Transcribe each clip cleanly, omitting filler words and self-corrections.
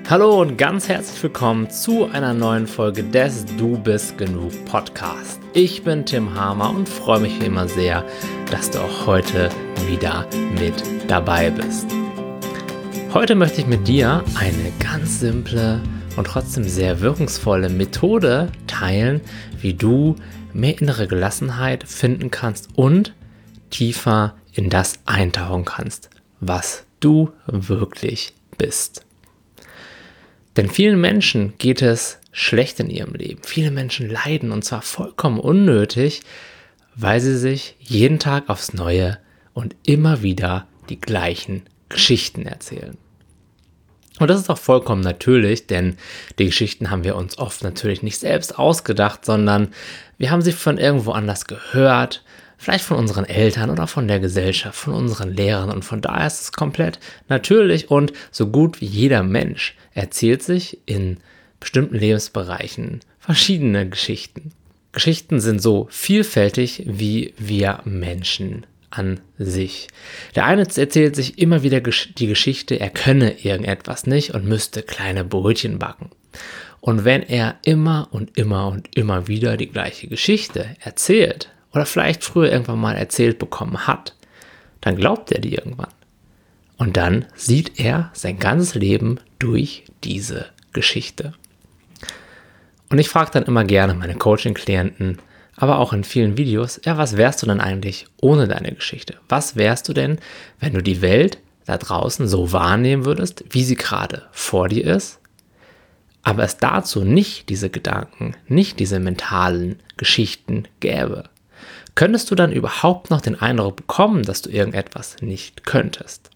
Hallo und ganz herzlich willkommen zu einer neuen Folge des Du bist genug Podcast. Ich bin Tim Hamer und freue mich wie immer sehr, dass du auch heute wieder mit dabei bist. Heute möchte ich mit dir eine ganz simple und trotzdem sehr wirkungsvolle Methode teilen, wie du mehr innere Gelassenheit finden kannst und tiefer in das eintauchen kannst, was du wirklich bist. Denn vielen Menschen geht es schlecht in ihrem Leben. Viele Menschen leiden und zwar vollkommen unnötig, weil sie sich jeden Tag aufs Neue und immer wieder die gleichen Geschichten erzählen. Und das ist auch vollkommen natürlich, denn die Geschichten haben wir uns oft natürlich nicht selbst ausgedacht, sondern wir haben sie von irgendwo anders gehört, vielleicht von unseren Eltern oder von der Gesellschaft, von unseren Lehrern, und von daher ist es komplett natürlich und so gut wie jeder Mensch erzählt sich in bestimmten Lebensbereichen verschiedene Geschichten. Geschichten sind so vielfältig wie wir Menschen an sich. Der eine erzählt sich immer wieder die Geschichte, er könne irgendetwas nicht und müsste kleine Brötchen backen. Und wenn er immer und immer und immer wieder die gleiche Geschichte erzählt oder vielleicht früher irgendwann mal erzählt bekommen hat, dann glaubt er die irgendwann. Und dann sieht er sein ganzes Leben durch diese Geschichte. Und ich frage dann immer gerne meine Coaching-Klienten, aber auch in vielen Videos, ja, was wärst du denn eigentlich ohne deine Geschichte? Was wärst du denn, wenn du die Welt da draußen so wahrnehmen würdest, wie sie gerade vor dir ist, aber es dazu nicht diese Gedanken, nicht diese mentalen Geschichten gäbe? Könntest du dann überhaupt noch den Eindruck bekommen, dass du irgendetwas nicht könntest?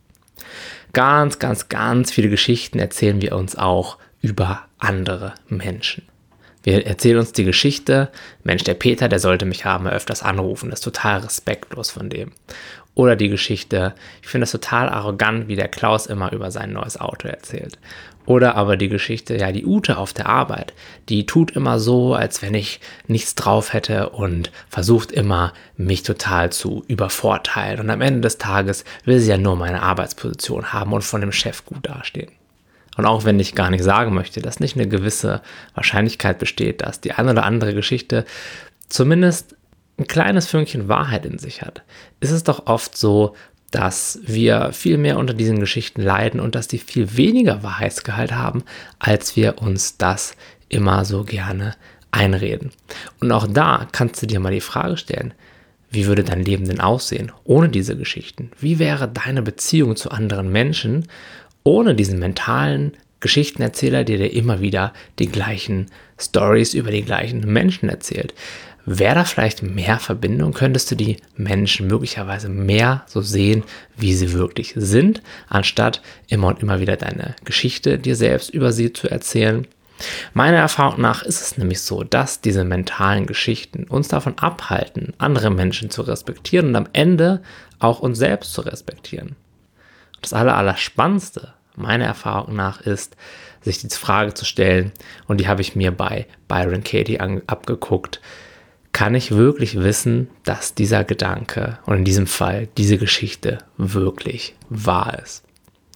Ganz, ganz, ganz viele Geschichten erzählen wir uns auch über andere Menschen. Wir erzählen uns die Geschichte, Mensch, der Peter, der sollte mich haben, öfters anrufen, das ist total respektlos von dem. Oder die Geschichte, ich finde es total arrogant, wie der Klaus immer über sein neues Auto erzählt. Oder aber die Geschichte, ja, die Ute auf der Arbeit, die tut immer so, als wenn ich nichts drauf hätte und versucht immer, mich total zu übervorteilen. Und am Ende des Tages will sie ja nur meine Arbeitsposition haben und von dem Chef gut dastehen. Und auch wenn ich gar nicht sagen möchte, dass nicht eine gewisse Wahrscheinlichkeit besteht, dass die eine oder andere Geschichte zumindest ein kleines Fünkchen Wahrheit in sich hat, ist es doch oft so, dass wir viel mehr unter diesen Geschichten leiden und dass die viel weniger Wahrheitsgehalt haben, als wir uns das immer so gerne einreden. Und auch da kannst du dir mal die Frage stellen, wie würde dein Leben denn aussehen ohne diese Geschichten? Wie wäre deine Beziehung zu anderen Menschen ohne diesen mentalen Geschichtenerzähler, der dir immer wieder die gleichen Stories über die gleichen Menschen erzählt? Wäre da vielleicht mehr Verbindung? Könntest du die Menschen möglicherweise mehr so sehen, wie sie wirklich sind, anstatt immer und immer wieder deine Geschichte dir selbst über sie zu erzählen? Meiner Erfahrung nach ist es nämlich so, dass diese mentalen Geschichten uns davon abhalten, andere Menschen zu respektieren und am Ende auch uns selbst zu respektieren. Das Allerspannendste, meiner Erfahrung nach, ist, sich die Frage zu stellen, und die habe ich mir bei Byron Katie abgeguckt: Kann ich wirklich wissen, dass dieser Gedanke und in diesem Fall diese Geschichte wirklich wahr ist?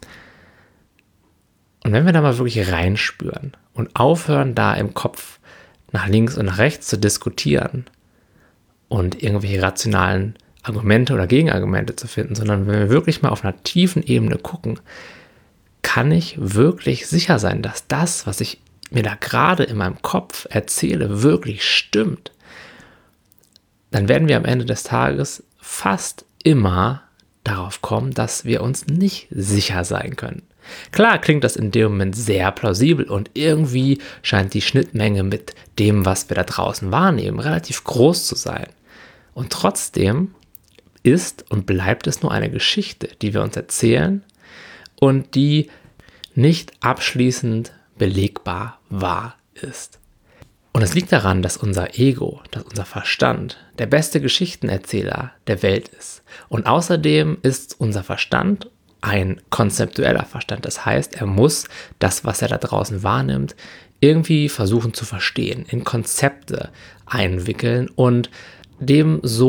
Und wenn wir da mal wirklich reinspüren und aufhören, da im Kopf nach links und nach rechts zu diskutieren und irgendwelche rationalen Argumente oder Gegenargumente zu finden, sondern wenn wir wirklich mal auf einer tiefen Ebene gucken, kann ich wirklich sicher sein, dass das, was ich mir da gerade in meinem Kopf erzähle, wirklich stimmt, dann werden wir am Ende des Tages fast immer darauf kommen, dass wir uns nicht sicher sein können. Klar klingt das in dem Moment sehr plausibel und irgendwie scheint die Schnittmenge mit dem, was wir da draußen wahrnehmen, relativ groß zu sein. Und trotzdem ist und bleibt es nur eine Geschichte, die wir uns erzählen und die nicht abschließend belegbar wahr ist. Und es liegt daran, dass unser Ego, dass unser Verstand der beste Geschichtenerzähler der Welt ist. Und außerdem ist unser Verstand ein konzeptueller Verstand. Das heißt, er muss das, was er da draußen wahrnimmt, irgendwie versuchen zu verstehen, in Konzepte einwickeln und dem so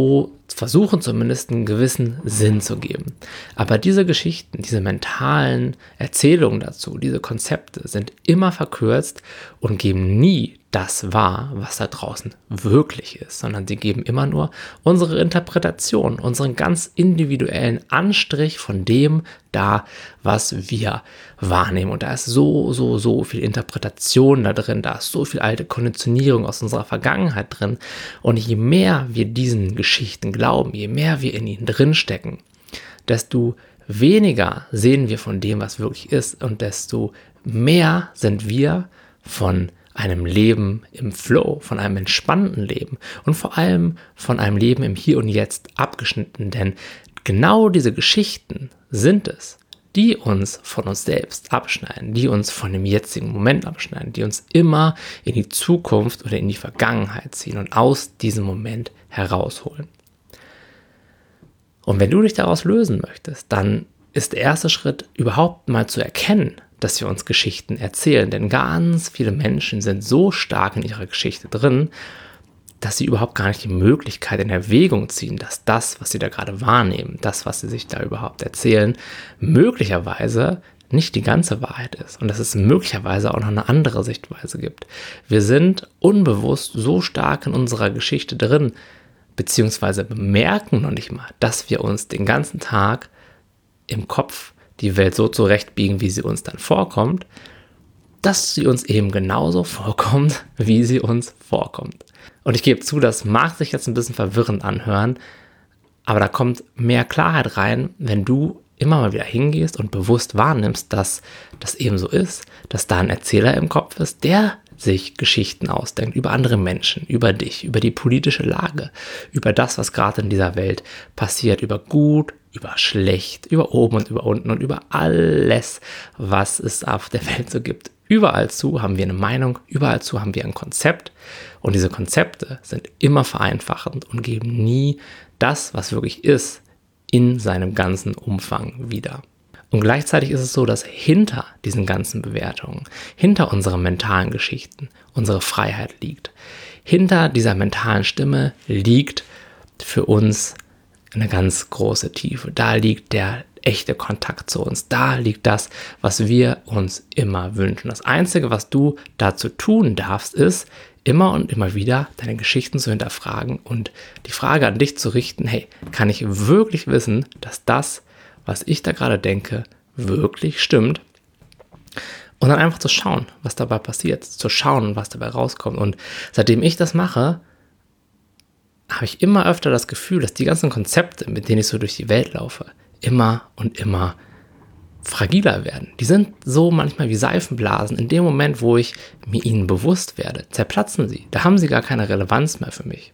versuchen zumindest einen gewissen Sinn zu geben. Aber diese Geschichten, diese mentalen Erzählungen dazu, diese Konzepte sind immer verkürzt und geben nie das wahr, was da draußen wirklich ist, sondern sie geben immer nur unsere Interpretation, unseren ganz individuellen Anstrich von dem da, was wir wahrnehmen. Und da ist so viel Interpretation da drin, da ist so viel alte Konditionierung aus unserer Vergangenheit drin. Und je mehr wir diesen Geschichten glauben, je mehr wir in ihnen drinstecken, desto weniger sehen wir von dem, was wirklich ist, und desto mehr sind wir von einem Leben im Flow, von einem entspannten Leben und vor allem von einem Leben im Hier und Jetzt abgeschnitten. Denn genau diese Geschichten sind es, die uns von uns selbst abschneiden, die uns von dem jetzigen Moment abschneiden, die uns immer in die Zukunft oder in die Vergangenheit ziehen und aus diesem Moment herausholen. Und wenn du dich daraus lösen möchtest, dann ist der erste Schritt, überhaupt mal zu erkennen, dass wir uns Geschichten erzählen. Denn ganz viele Menschen sind so stark in ihrer Geschichte drin, dass sie überhaupt gar nicht die Möglichkeit in Erwägung ziehen, dass das, was sie da gerade wahrnehmen, das, was sie sich da überhaupt erzählen, möglicherweise nicht die ganze Wahrheit ist und dass es möglicherweise auch noch eine andere Sichtweise gibt. Wir sind unbewusst so stark in unserer Geschichte drin, beziehungsweise bemerken noch nicht mal, dass wir uns den ganzen Tag im Kopf die Welt so zurechtbiegen, wie sie uns dann vorkommt, dass sie uns eben genauso vorkommt, wie sie uns vorkommt. Und ich gebe zu, das mag sich jetzt ein bisschen verwirrend anhören, aber da kommt mehr Klarheit rein, wenn du immer mal wieder hingehst und bewusst wahrnimmst, dass das eben so ist, dass da ein Erzähler im Kopf ist, der sich Geschichten ausdenkt über andere Menschen, über dich, über die politische Lage, über das, was gerade in dieser Welt passiert, über gut, über schlecht, über oben und über unten und über alles, was es auf der Welt so gibt. Überall zu haben wir eine Meinung, überall zu haben wir ein Konzept und diese Konzepte sind immer vereinfachend und geben nie das, was wirklich ist, in seinem ganzen Umfang wieder. Und gleichzeitig ist es so, dass hinter diesen ganzen Bewertungen, hinter unseren mentalen Geschichten, unsere Freiheit liegt. Hinter dieser mentalen Stimme liegt für uns eine ganz große Tiefe. Da liegt der echte Kontakt zu uns. Da liegt das, was wir uns immer wünschen. Das Einzige, was du dazu tun darfst, ist, immer und immer wieder deine Geschichten zu hinterfragen und die Frage an dich zu richten, hey, kann ich wirklich wissen, dass das, was ich da gerade denke, wirklich stimmt? Und dann einfach zu schauen, was dabei passiert, zu schauen, was dabei rauskommt. Und seitdem ich das mache, habe ich immer öfter das Gefühl, dass die ganzen Konzepte, mit denen ich so durch die Welt laufe, immer und immer fragiler werden. Die sind so manchmal wie Seifenblasen. In dem Moment, wo ich mir ihnen bewusst werde, zerplatzen sie. Da haben sie gar keine Relevanz mehr für mich.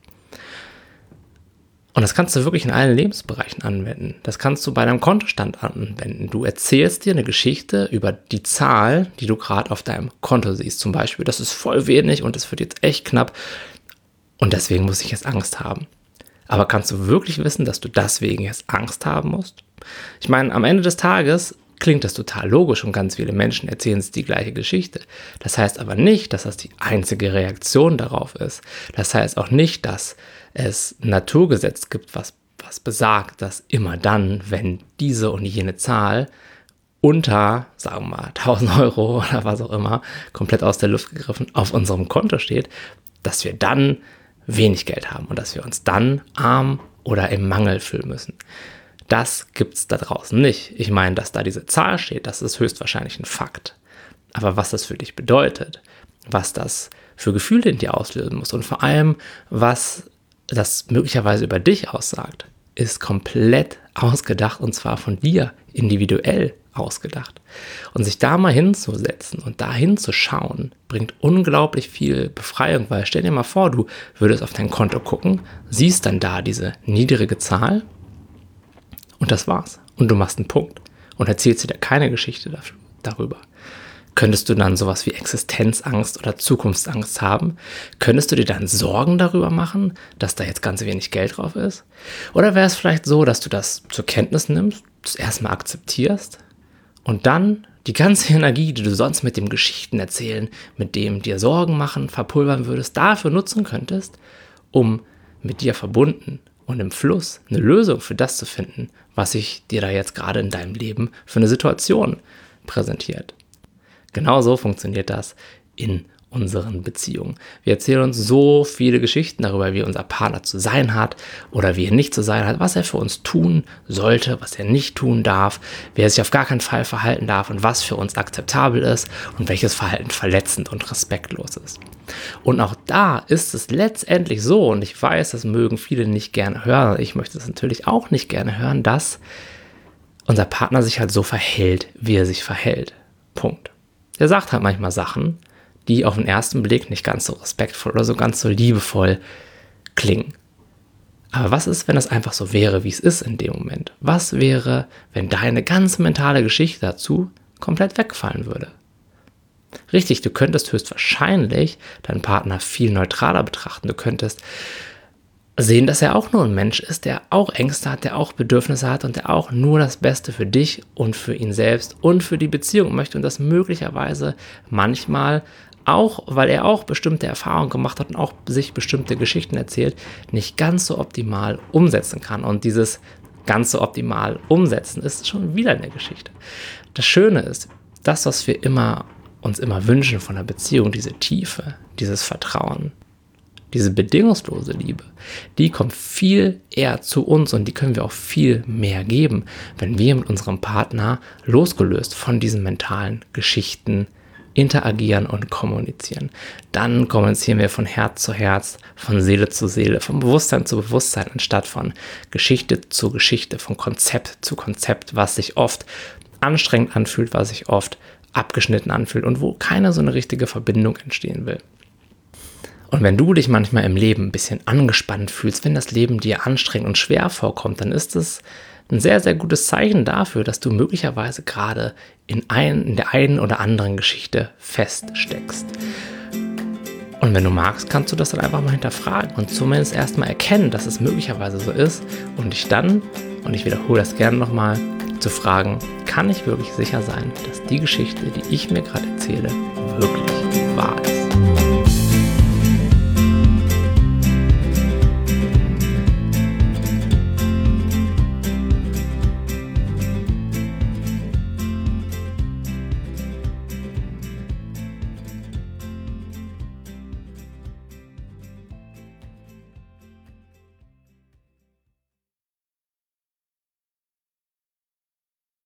Und das kannst du wirklich in allen Lebensbereichen anwenden. Das kannst du bei deinem Kontostand anwenden. Du erzählst dir eine Geschichte über die Zahl, die du gerade auf deinem Konto siehst. Zum Beispiel, das ist voll wenig und das wird jetzt echt knapp. Und deswegen muss ich jetzt Angst haben. Aber kannst du wirklich wissen, dass du deswegen jetzt Angst haben musst? Ich meine, am Ende des Tages klingt das total logisch und ganz viele Menschen erzählen sich die gleiche Geschichte. Das heißt aber nicht, dass das die einzige Reaktion darauf ist. Das heißt auch nicht, dass es ein Naturgesetz gibt, was besagt, dass immer dann, wenn diese und jene Zahl unter, sagen wir mal, 1.000 Euro oder was auch immer, komplett aus der Luft gegriffen, auf unserem Konto steht, dass wir dann wenig Geld haben und dass wir uns dann arm oder im Mangel fühlen müssen. Das gibt es da draußen nicht. Ich meine, dass da diese Zahl steht, das ist höchstwahrscheinlich ein Fakt. Aber was das für dich bedeutet, was das für Gefühle in dir auslösen muss und vor allem, was das möglicherweise über dich aussagt, ist komplett ausgedacht und zwar von dir individuell ausgedacht. Und sich da mal hinzusetzen und da hinzuschauen, bringt unglaublich viel Befreiung, weil stell dir mal vor, du würdest auf dein Konto gucken, siehst dann da diese niedrige Zahl und das war's. Und du machst einen Punkt und erzählst dir keine Geschichte darüber. Könntest du dann sowas wie Existenzangst oder Zukunftsangst haben? Könntest du dir dann Sorgen darüber machen, dass da jetzt ganz wenig Geld drauf ist? Oder wäre es vielleicht so, dass du das zur Kenntnis nimmst, das erstmal akzeptierst und dann die ganze Energie, die du sonst mit dem Geschichten erzählen, mit dem dir Sorgen machen, verpulvern würdest, dafür nutzen könntest, um mit dir verbunden und im Fluss eine Lösung für das zu finden, was sich dir da jetzt gerade in deinem Leben für eine Situation präsentiert. Genauso funktioniert das in unseren Beziehungen. Wir erzählen uns so viele Geschichten darüber, wie unser Partner zu sein hat oder wie er nicht zu sein hat, was er für uns tun sollte, was er nicht tun darf, wie er sich auf gar keinen Fall verhalten darf und was für uns akzeptabel ist und welches Verhalten verletzend und respektlos ist. Und auch da ist es letztendlich so, und ich weiß, das mögen viele nicht gerne hören, ich möchte es natürlich auch nicht gerne hören, dass unser Partner sich halt so verhält, wie er sich verhält. Punkt. Er sagt halt manchmal Sachen, die auf den ersten Blick nicht ganz so respektvoll oder so ganz so liebevoll klingen. Aber was ist, wenn es einfach so wäre, wie es ist in dem Moment? Was wäre, wenn deine ganze mentale Geschichte dazu komplett wegfallen würde? Richtig, du könntest höchstwahrscheinlich deinen Partner viel neutraler betrachten. Du könntest sehen, dass er auch nur ein Mensch ist, der auch Ängste hat, der auch Bedürfnisse hat und der auch nur das Beste für dich und für ihn selbst und für die Beziehung möchte und das möglicherweise manchmal auch, weil er auch bestimmte Erfahrungen gemacht hat und auch sich bestimmte Geschichten erzählt, nicht ganz so optimal umsetzen kann. Und dieses ganz so optimal umsetzen ist schon wieder eine Geschichte. Das Schöne ist, das, was wir uns immer wünschen von einer Beziehung, diese Tiefe, dieses Vertrauen, diese bedingungslose Liebe, die kommt viel eher zu uns und die können wir auch viel mehr geben, wenn wir mit unserem Partner losgelöst von diesen mentalen Geschichten interagieren und kommunizieren. Dann kommunizieren wir von Herz zu Herz, von Seele zu Seele, von Bewusstsein zu Bewusstsein, anstatt von Geschichte zu Geschichte, von Konzept zu Konzept, was sich oft anstrengend anfühlt, was sich oft abgeschnitten anfühlt und wo keine so eine richtige Verbindung entstehen will. Und wenn du dich manchmal im Leben ein bisschen angespannt fühlst, wenn das Leben dir anstrengend und schwer vorkommt, dann ist es ein sehr, sehr gutes Zeichen dafür, dass du möglicherweise gerade in der einen oder anderen Geschichte feststeckst. Und wenn du magst, kannst du das dann einfach mal hinterfragen und zumindest erstmal erkennen, dass es möglicherweise so ist und dich dann, und ich wiederhole das gerne nochmal, zu fragen, kann ich wirklich sicher sein, dass die Geschichte, die ich mir gerade erzähle, wirklich wahr ist?